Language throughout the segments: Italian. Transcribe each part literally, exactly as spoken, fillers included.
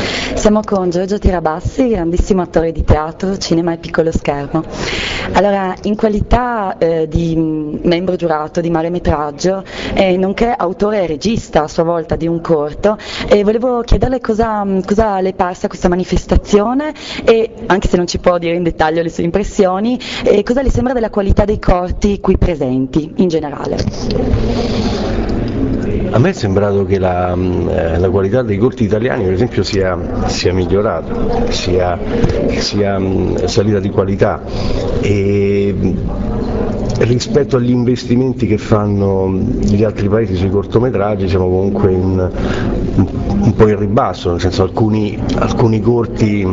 Siamo con Giorgio Tirabassi, grandissimo attore di teatro, cinema e piccolo schermo. Allora, in qualità eh, di membro giurato di Mare Metraggio, eh, nonché autore e regista a sua volta di un corto, eh, volevo chiederle cosa, cosa le è parsa questa manifestazione e, anche se non ci può dire in dettaglio le sue impressioni, eh, cosa le sembra della qualità dei corti qui presenti in generale. A me è sembrato che la, la qualità dei corti italiani, per esempio, sia, sia migliorata, sia, sia salita di qualità, e rispetto agli investimenti che fanno gli altri paesi sui cortometraggi siamo comunque in, un po' in ribasso, nel senso alcuni, alcuni corti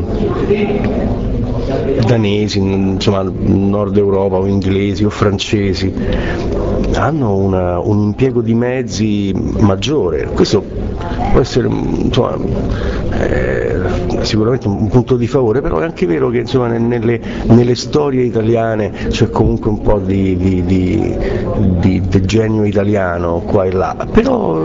danesi, insomma nord Europa o inglesi o francesi hanno una, un impiego di mezzi maggiore. Questo può essere, insomma, eh, sicuramente un punto di favore, però è anche vero che, insomma, nelle, nelle storie italiane c'è comunque un po' di, di, di, di, di genio italiano qua e là, però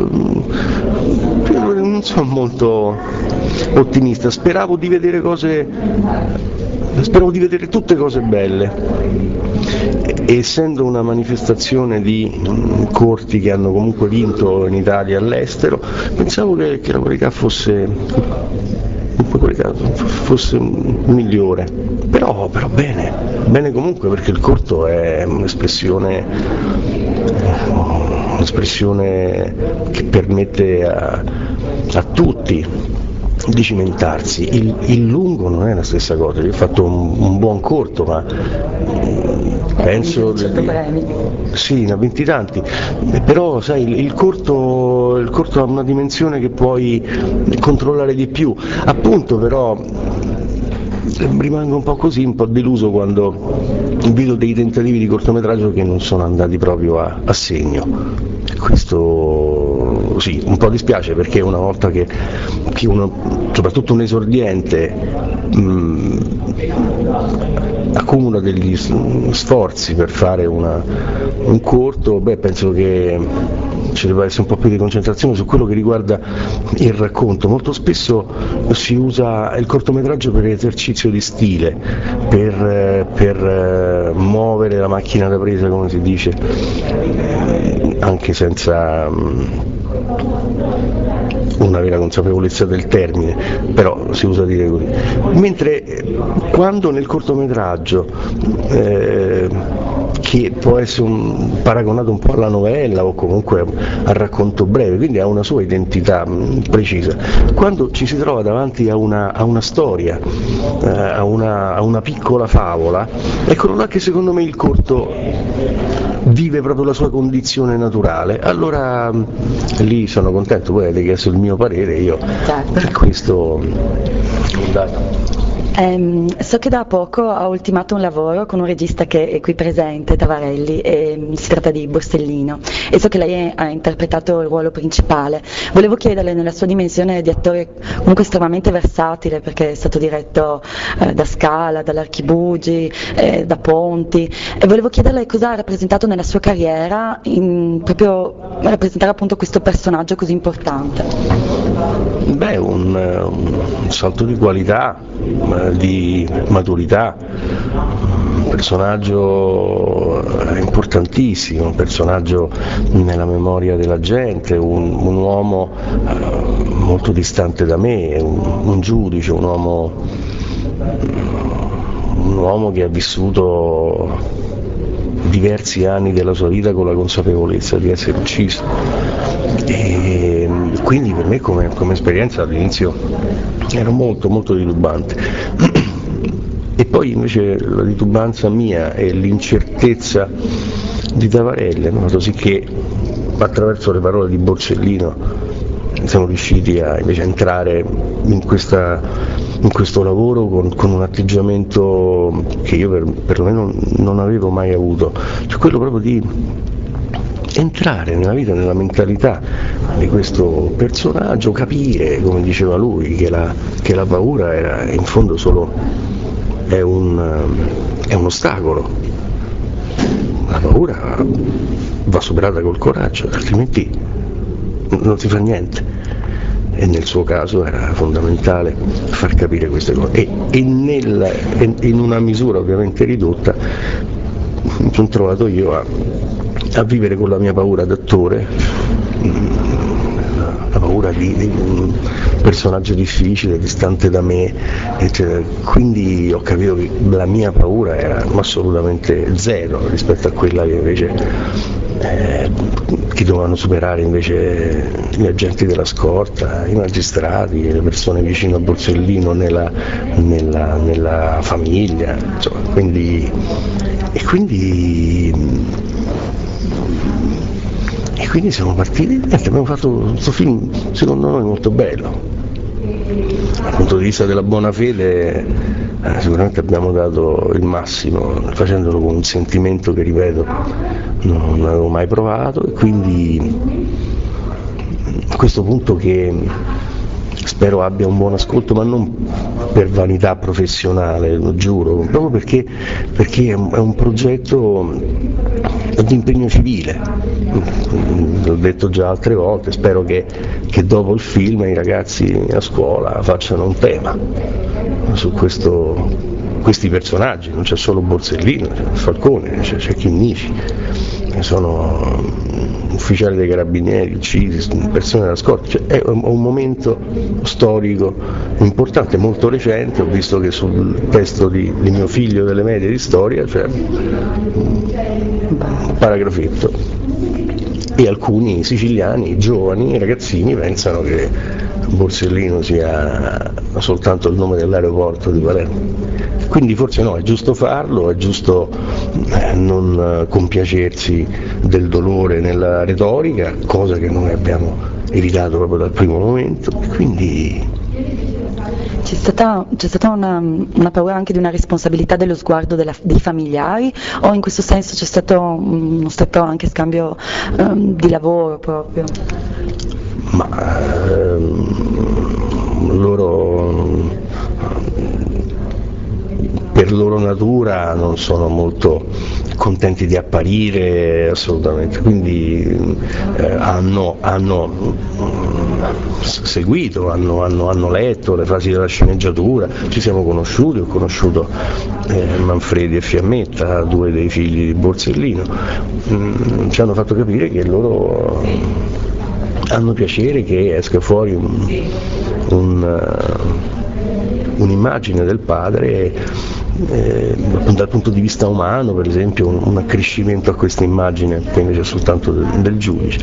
non sono molto ottimista. Speravo di vedere cose, speravo di vedere tutte cose belle. Essendo una manifestazione di corti che hanno comunque vinto in Italia e all'estero, pensavo che, che la qualità fosse, la qualità fosse migliore, però, però bene, bene comunque, perché il corto è un'espressione, un'espressione che permette a, a tutti di cimentarsi. Il, il lungo non è la stessa cosa. Io ho fatto un, un buon corto, ma penso di, sì, ne ha vinti tanti, però sai, il, il, corto, il corto ha una dimensione che puoi controllare di più, appunto. Però rimango un po' così, un po' deluso quando vedo dei tentativi di cortometraggio che non sono andati proprio a, a segno. Questo sì, un po' dispiace, perché una volta che, che uno, soprattutto un esordiente, mh, accumula degli sforzi per fare una, un corto, beh, penso che ci deve essere un po' più di concentrazione su quello che riguarda il racconto. Molto spesso si usa il cortometraggio per esercizio di stile, per, per muovere la macchina da presa, come si dice, anche senza una vera consapevolezza del termine, però si usa dire così. Mentre quando nel cortometraggio, eh, che può essere un, paragonato un po' alla novella o comunque al racconto breve, quindi ha una sua identità mh, precisa, quando ci si trova davanti a una, a una storia, eh, a, una, a una piccola favola, eccolo là che secondo me il corto vive proprio la sua condizione naturale, allora mh, lì sono contento. Voi avete chiesto il mio parere, io per questo dai. Um, so che da poco ha ultimato un lavoro con un regista che è qui presente, Tavarelli, e si tratta di Borsellino, e so che lei ha interpretato il ruolo principale. Volevo chiederle, nella sua dimensione di attore comunque estremamente versatile, perché è stato diretto eh, da Scala, dall'Archibugi, eh, da Ponti, e volevo chiederle cosa ha rappresentato nella sua carriera in, proprio rappresentare appunto questo personaggio così importante. Beh, un, un salto di qualità, di maturità, un personaggio importantissimo, un personaggio nella memoria della gente, un, un uomo molto distante da me, un, un giudice, un uomo, un uomo che ha vissuto diversi anni della sua vita con la consapevolezza di essere ucciso, e quindi per me come, come esperienza all'inizio era molto molto titubante. E poi invece la titubanza mia e l'incertezza di Tavarelli hanno fatto sì che, attraverso le parole di Borsellino, siamo riusciti a invece entrare in, questa, in questo lavoro con, con un atteggiamento che io per, perlomeno non avevo mai avuto, cioè quello proprio di entrare nella vita, nella mentalità di questo personaggio, capire, come diceva lui, che la, che la paura era in fondo solo è un, è un ostacolo. La paura va superata col coraggio, altrimenti non si fa niente. e nel suo caso era fondamentale far capire queste cose e, e, nel, e in una misura ovviamente ridotta mi sono trovato io a, a vivere con la mia paura d'attore, la paura di, di un personaggio difficile, distante da me, eccetera. Quindi ho capito che la mia paura era assolutamente zero rispetto a quella che invece eh, che dovevano superare invece gli agenti della scorta, i magistrati, le persone vicino a Borsellino nella, nella, nella famiglia, insomma, quindi, e quindi e quindi siamo partiti e abbiamo fatto questo film secondo noi molto bello. Dal punto di vista della buona fede eh, sicuramente abbiamo dato il massimo, facendolo con un sentimento che, ripeto, non, non avevo mai provato, e quindi a questo punto, che spero abbia un buon ascolto, ma non per vanità professionale, lo giuro, proprio perché, perché è, un, è un progetto di impegno civile. L'ho detto già altre volte, spero che, che dopo il film i ragazzi a scuola facciano un tema su questo, questi personaggi, non c'è solo Borsellino, c'è Falcone, c'è, c'è Chinnici, sono ufficiali dei carabinieri uccisi, persone della scorta, cioè, è un, un momento storico importante, molto recente. Ho visto che sul testo di, di mio figlio delle medie di storia c'è un paragrafetto, e alcuni siciliani, giovani, ragazzini, pensano che Borsellino sia soltanto il nome dell'aeroporto di Palermo. Quindi forse no, è giusto farlo, è giusto non compiacersi del dolore nella retorica, cosa che noi abbiamo evitato proprio dal primo momento, e quindi C'è stata, c'è stata una, una paura anche di una responsabilità dello sguardo della, dei familiari, o in questo senso c'è stato uno stato anche scambio um, di lavoro proprio? Ma ehm, loro, per loro natura, non sono molto contenti di apparire assolutamente, quindi eh, hanno, hanno seguito, hanno, hanno, hanno letto le fasi della sceneggiatura, ci siamo conosciuti, ho conosciuto eh, Manfredi e Fiammetta, due dei figli di Borsellino, mm, ci hanno fatto capire che loro hanno piacere che esca fuori un, un, uh, un'immagine del padre, eh, dal punto di vista umano, per esempio, un, un accrescimento a questa immagine che invece è soltanto del, del giudice,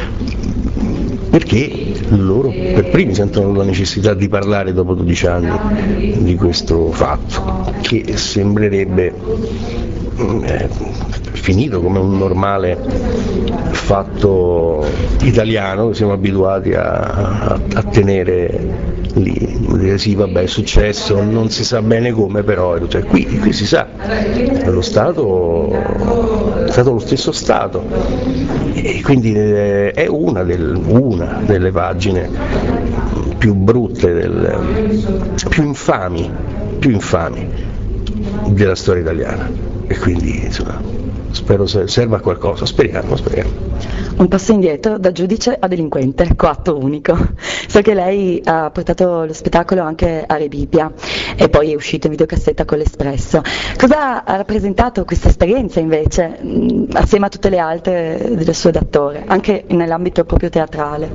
perché loro per primi sentono la necessità di parlare dopo dodici anni di questo fatto, che sembrerebbe eh, finito come un normale fatto italiano che siamo abituati a, a, a tenere lì, dire sì, vabbè, è successo, non si sa bene come, però cioè, qui, qui si sa, lo Stato è stato lo stesso Stato, e quindi è una, del, una delle pagine più brutte, del, più infami, più infami della storia italiana, e quindi insomma spero serva a qualcosa, speriamo, speriamo. Un passo indietro, da giudice a delinquente, coatto unico. So che lei ha portato lo spettacolo anche a Rebibbia e poi è uscito in videocassetta con l'Espresso. Cosa ha rappresentato questa esperienza invece, mh, assieme a tutte le altre del suo d'attore, anche nell'ambito proprio teatrale?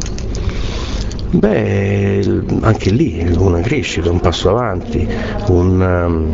Beh, anche lì una crescita, un passo avanti, un... Um...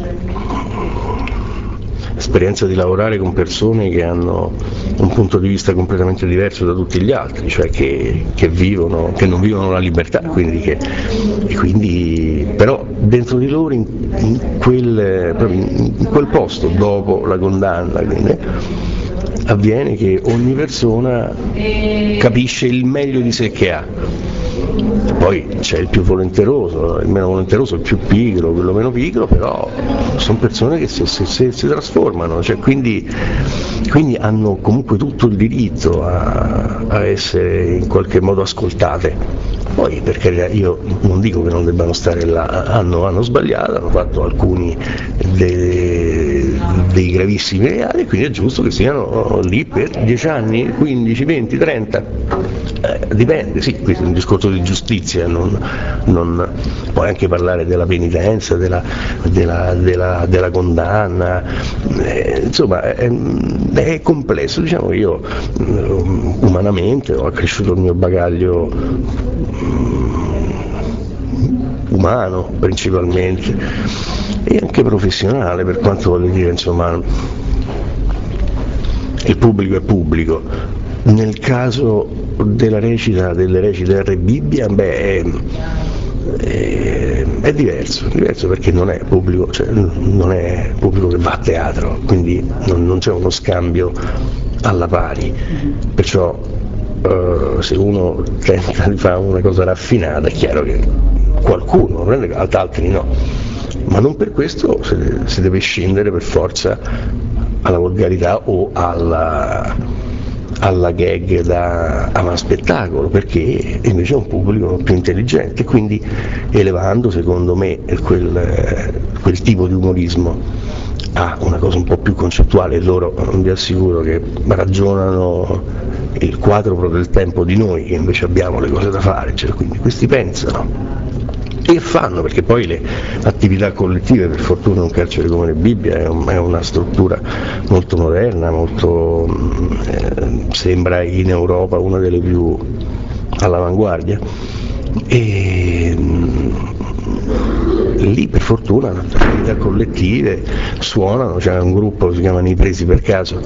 esperienza di lavorare con persone che hanno un punto di vista completamente diverso da tutti gli altri, cioè che, che vivono, che non vivono la libertà, quindi che, e quindi però dentro di loro in, in, quel, proprio in, in quel posto dopo la condanna, quindi, avviene che ogni persona capisce il meglio di sé che ha. Poi c'è il più volenteroso, il meno volenteroso, il più pigro, quello meno pigro, però sono persone che si, si, si, si trasformano, cioè, quindi, quindi hanno comunque tutto il diritto a, a essere in qualche modo ascoltate. Poi per carità, io non dico che non debbano stare là, hanno, hanno sbagliato, hanno fatto alcuni dei, dei gravissimi reati, e quindi è giusto che siano lì per dieci anni, quindici, venti, trenta, eh, dipende, sì, questo è un discorso di giustizia, non, non puoi anche parlare della penitenza, della, della, della, della condanna, eh, insomma è, è complesso. Diciamo che io umanamente ho accresciuto il mio bagaglio umano principalmente e anche professionale, per quanto voglio dire, insomma il pubblico è pubblico. Nel caso della recita, delle recite R. Bibbia, beh, è, è, è diverso, diverso perché non è pubblico, cioè non è pubblico che va a teatro, quindi non, non c'è uno scambio alla pari, perciò uh, se uno tenta di fare una cosa raffinata è chiaro che qualcuno prende, altri no, ma non per questo si deve scendere per forza alla volgarità o alla, alla gag da ama spettacolo, perché invece è un pubblico più intelligente, quindi elevando secondo me quel, quel tipo di umorismo a una cosa un po' più concettuale. Loro vi assicuro che ragionano il quadruplo del tempo di noi che invece abbiamo le cose da fare, cioè, quindi questi pensano e fanno, perché poi le attività collettive, per fortuna un carcere come le Bibbia è, un, è una struttura molto moderna, molto eh, sembra in Europa una delle più all'avanguardia, e lì per fortuna le attività collettive suonano, c'è un gruppo che si chiamano I Presi per Caso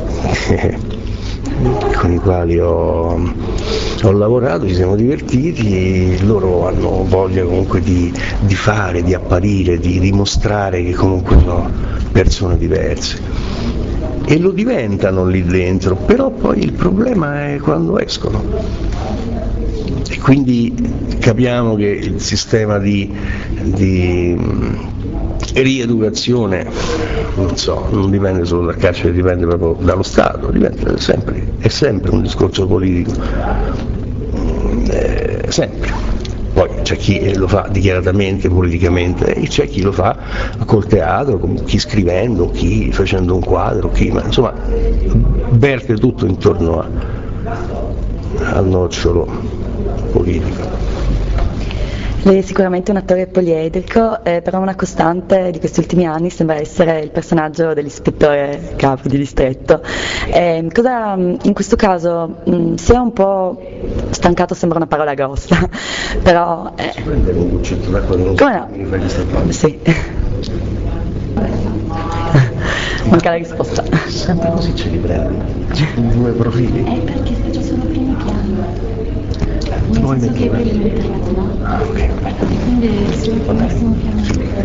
con i quali ho, ho lavorato, ci siamo divertiti, loro hanno voglia comunque di, di fare, di apparire, di dimostrare che comunque sono persone diverse e lo diventano lì dentro, però poi il problema è quando escono. E quindi capiamo che il sistema di, di rieducazione, non so, non dipende solo dal carcere, dipende proprio dallo Stato, dipende sempre, è sempre un discorso politico, eh, sempre. Poi c'è chi lo fa dichiaratamente, politicamente, e c'è chi lo fa col teatro, chi scrivendo, chi facendo un quadro, chi, ma insomma verte tutto intorno a, al nocciolo politico. Lei è sicuramente un attore poliedrico, eh, però una costante di questi ultimi anni sembra essere il personaggio dell'ispettore capo di distretto. Eh, cosa, in questo caso, mh, si è un po' stancato, sembra una parola grossa, però... Eh, Posso prendere un goccetto d'acqua? Come no? Mi fai questa parte? Sì. Manca la risposta. Sempre così ce li prendi? Due profili? È perché faccio solo primi piani. Nel Poi senso che per internet, no? Ah, ok. Quindi solo il primissimo piano.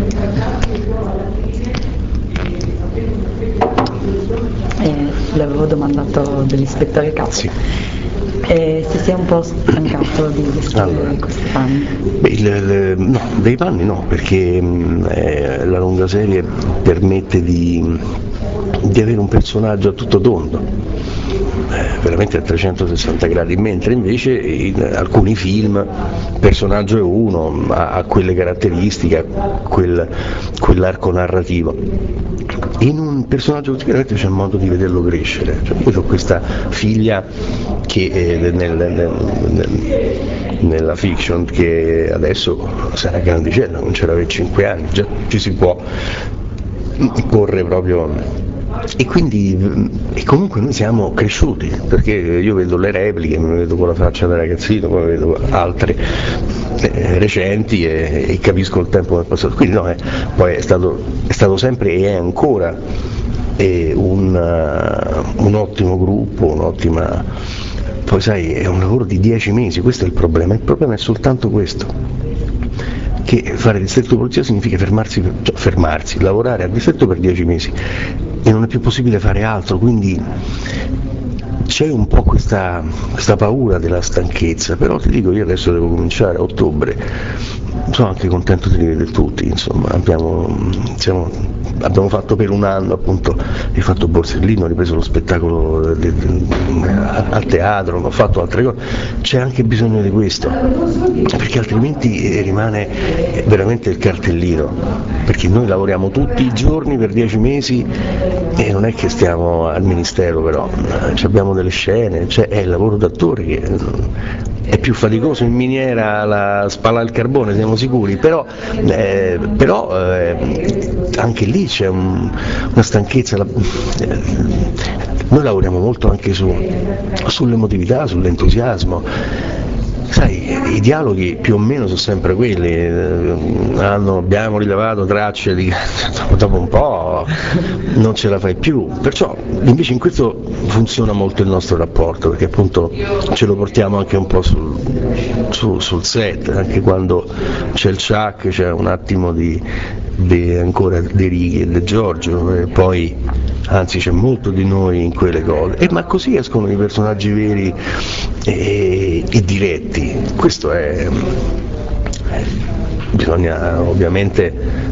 Eh, l'avevo domandato dell'ispettore capo. Sì. E se si è un po' stancato di vestire Allora, questi panni? Beh, il, il, no, dei panni no, perché mh, eh, la lunga serie permette di, di avere un personaggio a tutto tondo, eh, veramente a trecentosessanta gradi, mentre invece in alcuni film il personaggio è uno, ha, ha quelle caratteristiche, ha quel, quell'arco narrativo. In un personaggio così veramente c'è modo di vederlo crescere, cioè, io ho questa figlia che eh, nel, nel, nel, nella fiction che adesso sarà grandicella, non c'era per cinque anni, già ci si può porre proprio. E quindi e comunque noi siamo cresciuti, perché io vedo le repliche, mi vedo con la faccia da ragazzino, poi vedo altre eh, recenti e, e capisco il tempo che è passato. Quindi no, eh, poi è stato, è stato sempre e è ancora eh, un, uh, un ottimo gruppo, un'ottima. Poi sai, è un lavoro di dieci mesi, questo è il problema, il problema è soltanto questo, che fare distretto di polizia significa fermarsi, cioè fermarsi, lavorare a distretto per dieci mesi e non è più possibile fare altro, quindi c'è un po' questa, questa paura della stanchezza, però ti dico, io adesso devo cominciare a ottobre, sono anche contento di rivedere tutti, insomma, abbiamo, siamo abbiamo fatto per un anno, appunto, ho fatto Borsellino, ho ripreso lo spettacolo de, de, al teatro, ho fatto altre cose, c'è anche bisogno di questo, perché altrimenti rimane veramente il cartellino, perché noi lavoriamo tutti i giorni per dieci mesi e non è che stiamo al ministero, però abbiamo delle scene, cioè è il lavoro d'attore che è più faticoso in miniera la spalla al carbone, siamo sicuri, però, eh, però eh, anche lì c'è un, una stanchezza, la, eh, noi lavoriamo molto anche su, sull'emotività, sull'entusiasmo. Sai, i dialoghi più o meno sono sempre quelli, hanno, abbiamo rilevato tracce di dopo un po' non ce la fai più, perciò invece in questo funziona molto il nostro rapporto, perché appunto ce lo portiamo anche un po' sul, su, sul set, anche quando c'è il Chuck c'è un attimo di, di ancora di Righi e di Giorgio, e poi anzi c'è molto di noi in quelle cose, e ma così escono i personaggi veri e, e diretti. Questo è, eh, bisogna ovviamente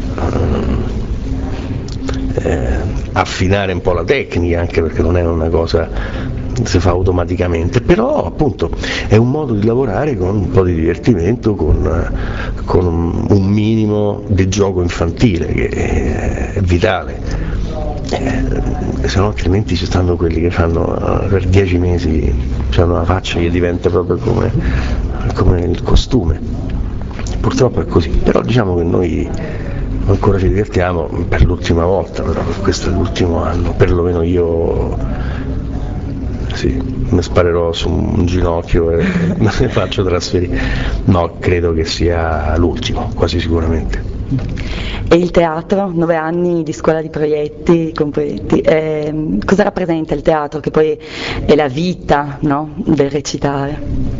eh, eh, affinare un po' la tecnica, anche perché non è una cosa che si fa automaticamente, però appunto è un modo di lavorare con un po' di divertimento, con, con un minimo di gioco infantile che è, è vitale. Eh, se no altrimenti ci stanno quelli che fanno uh, per dieci mesi hanno una faccia che diventa proprio come, come il costume, purtroppo è così, però diciamo che noi ancora ci divertiamo per l'ultima volta, però questo è l'ultimo anno, perlomeno io sì, mi sparerò su un ginocchio e me ne faccio trasferire, no, credo che sia l'ultimo, quasi sicuramente. E il teatro, nove anni di scuola di proietti, con proietti, eh, cosa rappresenta il teatro, che poi è la vita, no, del recitare?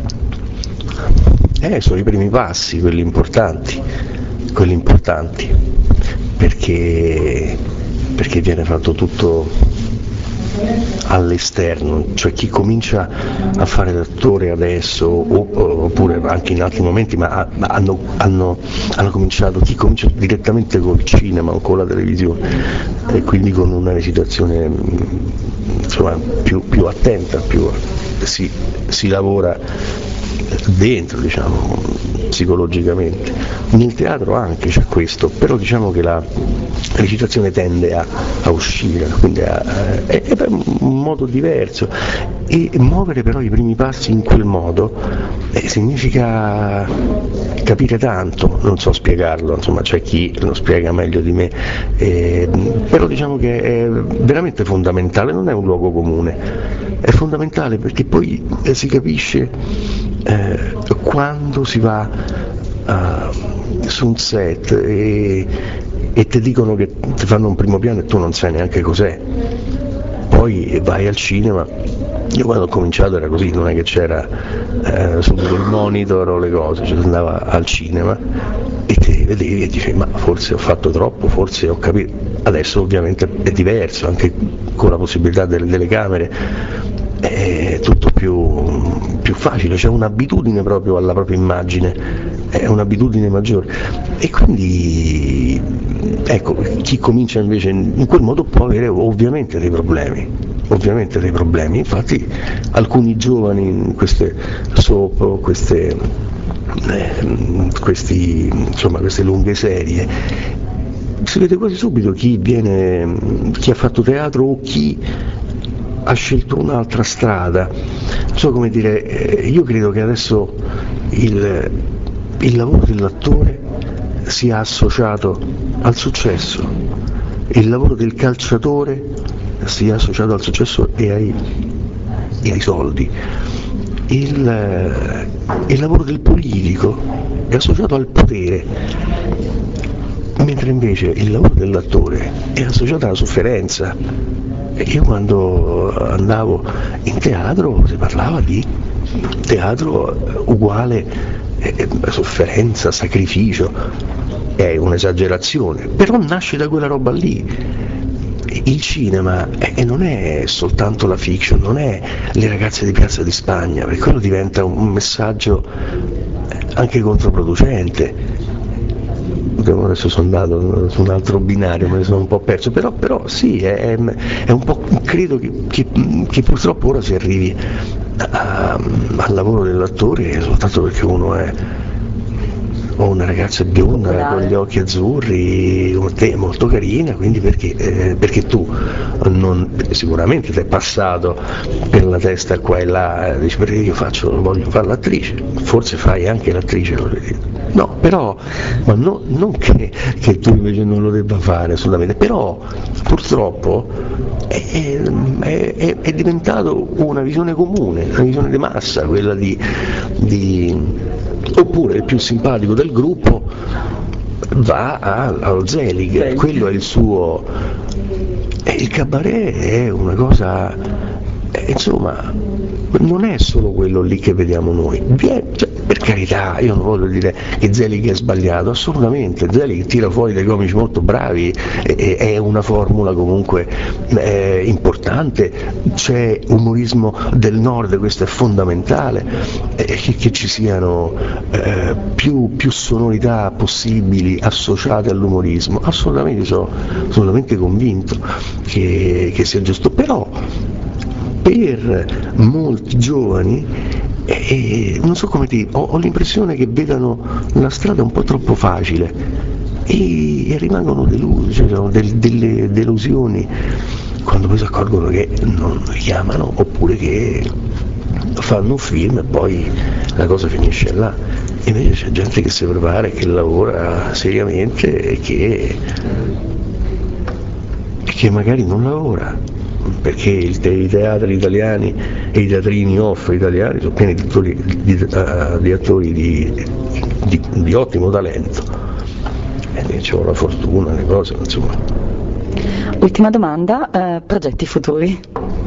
Eh, sono i primi passi, quelli importanti, quelli importanti, perché, perché viene fatto tutto all'esterno, cioè chi comincia a fare l'attore adesso oppure anche in altri momenti, ma hanno, hanno, hanno cominciato, chi comincia direttamente col cinema o con la televisione e quindi con una recitazione insomma più, più attenta, più, si, si lavora dentro, diciamo, psicologicamente. Nel teatro anche c'è questo, però diciamo che la recitazione tende a, a uscire, quindi a, a, è, è un modo diverso, e muovere però i primi passi in quel modo eh, significa capire tanto, non so spiegarlo, insomma c'è chi lo spiega meglio di me, eh, però diciamo che è veramente fondamentale, non è un luogo comune, è fondamentale perché poi eh, si capisce eh, quando si va uh, su un set e, e ti dicono che ti fanno un primo piano e tu non sai neanche cos'è, poi vai al cinema. Io quando ho cominciato era così, non è che c'era eh, subito il monitor o le cose, cioè andava al cinema e ti vedevi e dicevi ma forse ho fatto troppo, forse ho capito. Adesso ovviamente è diverso, anche con la possibilità delle telecamere è tutto più, più facile, c'è un'abitudine proprio alla propria immagine, è un'abitudine maggiore e quindi ecco, chi comincia invece in quel modo può avere ovviamente dei problemi. Ovviamente dei problemi, infatti alcuni giovani in queste soap, queste, eh, questi, insomma, queste lunghe serie, si vede quasi subito chi viene, chi ha fatto teatro o chi ha scelto un'altra strada. Non so come dire, eh, io credo che adesso il, il lavoro dell'attore sia associato al successo, il lavoro del calciatore sia associato al successo e ai, e ai soldi, il, il lavoro del politico è associato al potere, mentre invece il lavoro dell'attore è associato alla sofferenza. E io quando andavo in teatro si parlava di teatro uguale eh, sofferenza, sacrificio, è un'esagerazione, però nasce da quella roba lì. Il cinema eh, non è soltanto la fiction, non è le ragazze di Piazza di Spagna, perché quello diventa un messaggio anche controproducente. adesso sono andato su un altro binario, me ne sono un po' perso, però, però sì, è, è un po', credo che, che, che purtroppo ora si arrivi a, al lavoro dell'attore soltanto perché uno è o una ragazza bionda con gli occhi azzurri come te, molto carina, quindi perché, eh, perché tu non, sicuramente ti è passato per la testa qua e là, dici perché io faccio, voglio fare l'attrice, forse fai anche l'attrice, no, però ma no, non che, che tu invece non lo debba fare assolutamente, però purtroppo è, è, è, è diventato una visione comune, una visione di massa, quella di, di oppure il più simpatico del gruppo va allo Zelig, quello è il suo, e il cabaret è una cosa, insomma, non è solo quello lì che vediamo noi. Viene, cioè, per carità, io non voglio dire che Zelig è sbagliato, assolutamente, Zelig tira fuori dei comici molto bravi, è, è una formula comunque eh, importante, c'è umorismo del nord, questo è fondamentale, eh, che, che ci siano eh, più, più sonorità possibili associate all'umorismo, assolutamente, sono assolutamente convinto che, che sia giusto, però per molti giovani eh, non so come dire, ho, ho l'impressione che vedano la strada un po' troppo facile e, e rimangono delusi, cioè sono del, delle delusioni quando poi si accorgono che non chiamano oppure che fanno un film e poi la cosa finisce là. E invece c'è gente che si prepara e che lavora seriamente e che, che magari non lavora, perché i teatri italiani e i teatrini off italiani sono pieni di attori di, uh, di, attori di, di, di ottimo talento, e c'è la fortuna, le cose, insomma. Ultima domanda, eh, progetti futuri?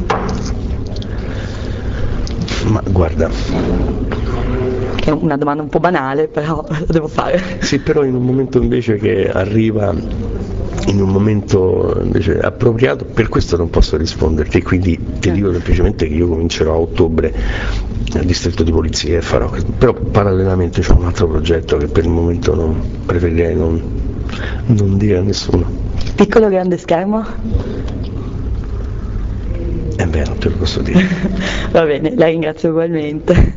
Ma guarda, è una domanda un po' banale, però la devo fare. Sì, però in un momento invece che arriva, in un momento invece appropriato, per questo non posso risponderti, quindi ti dico semplicemente che io comincerò a ottobre al distretto di polizia e farò, però parallelamente c'è un altro progetto che per il momento non, preferirei non, non dire a nessuno. Piccolo o grande schermo? Eh beh, non te lo posso dire. Va bene, la ringrazio ugualmente.